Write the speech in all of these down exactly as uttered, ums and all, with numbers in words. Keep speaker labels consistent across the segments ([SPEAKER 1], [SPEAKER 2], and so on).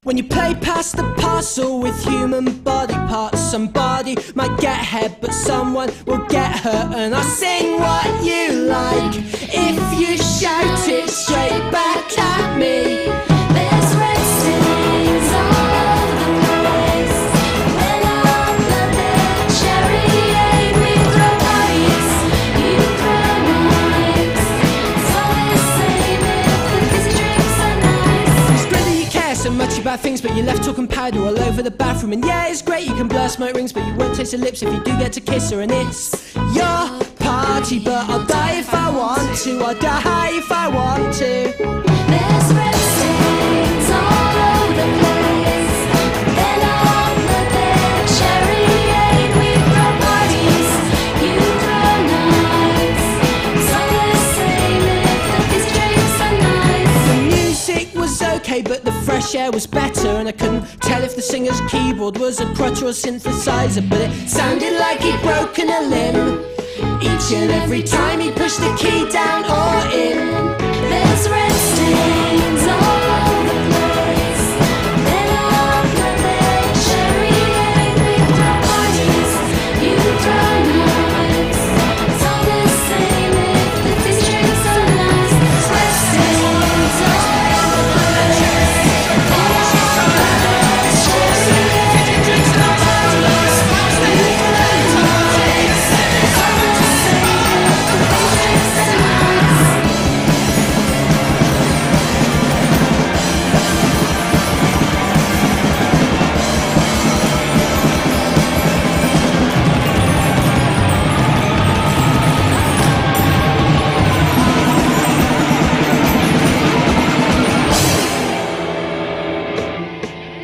[SPEAKER 1] When you play past the parcel with human body parts, somebody might get ahead, but someone will get hurt. And I'll sing what you like if you shout it straight back at me.
[SPEAKER 2] There's red stains all over the place. When I'm blooded cherry aid, we throw parties, you throw knives. It's all the same if the fizzy drinks are nice.
[SPEAKER 1] It's great that you care so much about things, but you're left talking powder all over the bathroom. And yeah, it's great you can blur smoke rings, but you won't taste her lips if you do get to kiss her. And it's your party, but I'll die if I want to. I'll die if I want to.
[SPEAKER 2] There's red stains all over the place. When I'm blooded cherry aid, we throw parties, you throw knives. It's all the same if the fizzy drinks are nice.
[SPEAKER 1] The music was okay, but the fresh air was better. And I couldn't tell if the singer's keyboard was a crutch or a synthesizer, but it sounded like he'd broken a limb each and every time he pushed the key down or in.
[SPEAKER 2] There's red stains all over the place. When I'm blooded cherry aid, we throw parties, you throw knives. It's all the same if the fizzy drinks are nice. There's red stains all over the place. When I'm blooded cherry aid, we throw parties, you throw knives. It's all the same if the fizzy drinks are nice.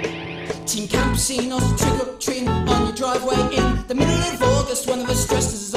[SPEAKER 1] Team campesinos, trick or treating on your driveway in the middle of August. One of us dressed as